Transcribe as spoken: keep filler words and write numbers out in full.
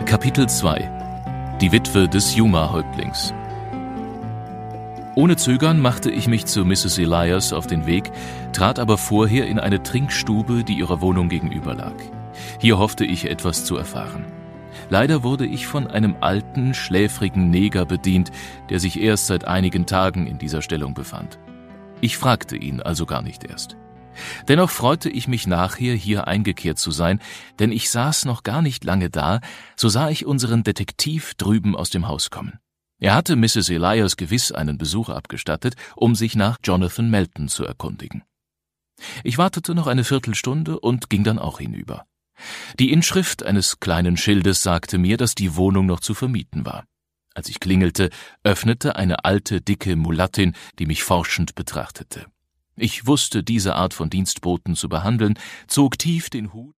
Kapitel zwei. Die Witwe des Yuma-Häuptlings. Ohne Zögern machte ich mich zu Misses Elias auf den Weg, trat aber vorher in eine Trinkstube, die ihrer Wohnung gegenüber lag. Hier hoffte ich, etwas zu erfahren. Leider wurde ich von einem alten, schläfrigen Neger bedient, der sich erst seit einigen Tagen in dieser Stellung befand. Ich fragte ihn also gar nicht erst. Dennoch freute ich mich nachher, hier eingekehrt zu sein, denn ich saß noch gar nicht lange da, so sah ich unseren Detektiv drüben aus dem Haus kommen. Er hatte Misses Elias gewiss einen Besuch abgestattet, um sich nach Jonathan Melton zu erkundigen. Ich wartete noch eine Viertelstunde und ging dann auch hinüber. Die Inschrift eines kleinen Schildes sagte mir, dass die Wohnung noch zu vermieten war. Als ich klingelte, öffnete eine alte, dicke Mulattin, die mich forschend betrachtete. Ich wusste, diese Art von Dienstboten zu behandeln, zog tief den Hut